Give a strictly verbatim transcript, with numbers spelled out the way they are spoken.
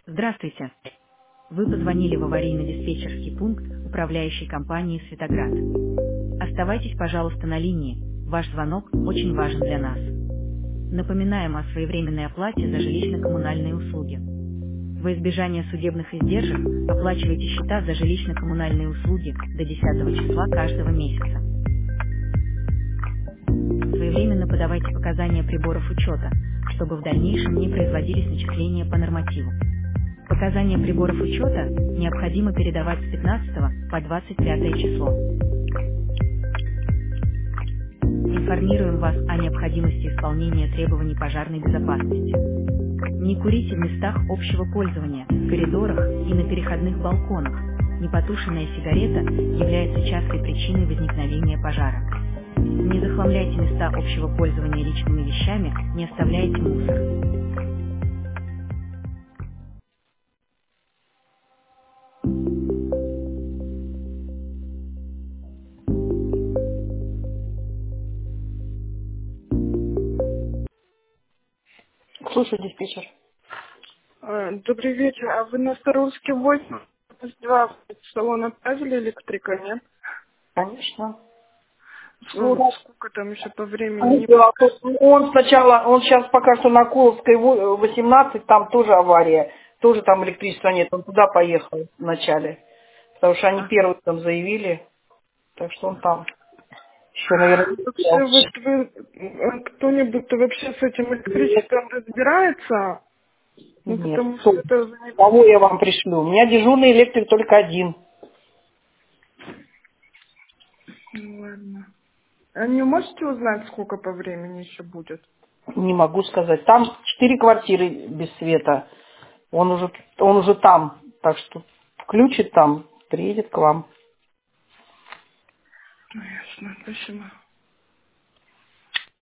Здравствуйте. Вы позвонили в аварийно-диспетчерский пункт управляющей компании «Светоград». Оставайтесь, пожалуйста, на линии. Ваш звонок очень важен для нас. Напоминаем о своевременной оплате за жилищно-коммунальные услуги. Во избежание судебных издержек оплачивайте счета за жилищно-коммунальные услуги до десятого числа каждого месяца. Своевременно подавайте показания приборов учета, чтобы в дальнейшем не производились начисления по нормативу. Показания приборов учета необходимо передавать с пятнадцатого по двадцать пятое число. Информируем вас о необходимости исполнения требований пожарной безопасности. Не курите в местах общего пользования, в коридорах и на переходных балконах. Непотушенная сигарета является частой причиной возникновения пожара. Не захламляйте места общего пользования личными вещами, не оставляйте мусор. Слушаю, диспетчер. А, Добрый вечер. А вы на Старовске восемь, два в салон отправили электрика, нет? Конечно. Ну, Сколько, сколько там еще по времени? Не да, подскажете? он сначала, он сейчас пока что на Куловской во- восемнадцать, там тоже авария, тоже там электричества нет, он туда поехал вначале, потому что они А, первые там заявили, так что он там еще, наверное, не Вообще, успел. вот вы, э, кто-нибудь вообще с этим Нет, электричеством разбирается? Ну, нет. потому Кто? что это за- Кого я вам пришлю? У меня дежурный электрик только один. Ну, ладно. А не можете узнать, сколько по времени еще будет? Не могу сказать. Там четыре квартиры без света. Он уже, он уже там, так что включит там, приедет к вам. Ну, ясно, спасибо.